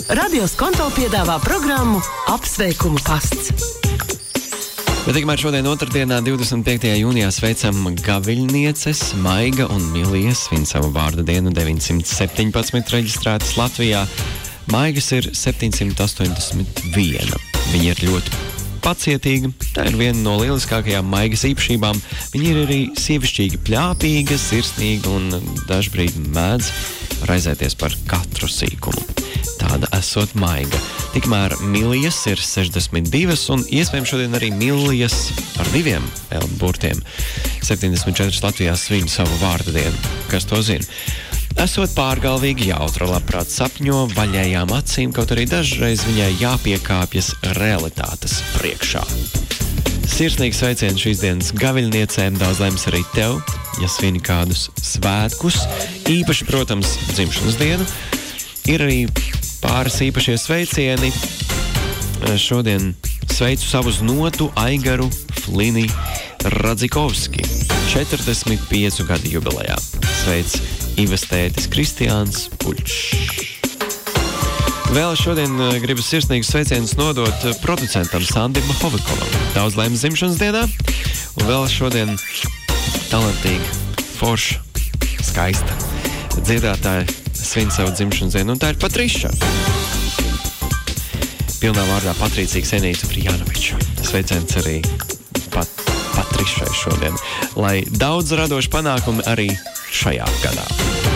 Radio Skonto piedāvā programmu Apsveikumu pasts. Bet tikmēr šodien otrdienā, 25. jūnijā, sveicam gaviļnieces Maiga un Milija svin savu vārda dienu, 917 reģistrētas Latvijā. Maigas ir 781. Viņa ir ļoti pacietīga, tā ir viena no lieliskākajām Maigas īpašībām. Viņa ir arī sievišķīgi pļāpīga, sirsnīga un dažbrīd mēdz raizēties par katru sīkumu. Tāda esot Maiga. Tikmēr Milijas ir 62 un iespējams šodien arī Milijas ar 2 L burtiem. 74 Latvijā svin savu vārda dienu. Kas to zina? Esot pārgalvīgi jautra, labprāt sapņo vaļējām acīm, kaut arī dažreiz viņai jāpiekāpjas realitātes priekšā. Sirsnīgi sveicieni šīs dienas gaviļniecēm, daudz laimes arī tev, ja svini kādus svētkus, īpaši, protams, dzimšanas dienu. Ir arī pāris īpašie sveicieni. Šodien sveicu savus notu Aigaru Flini Radzikovski, 45 gadu jubilejā. Sveic Ivas tētis Kristiāns Puļšs. Vēl šodien gribas sirsnīgus sveicienus nodot producentam Sandim Hovikovam. Daudz laimes dzimšanas dienā. Un vēl šodien talantīga, forša, skaista dziedātāja svin savu dzimšanas dienu, un tā ir Patriša. Pilnā vārdā Patricija Ksenija Frijanoviča. Sveiciens arī Patrišai šodien. Lai daudz radošu panākumu arī šajā gadā.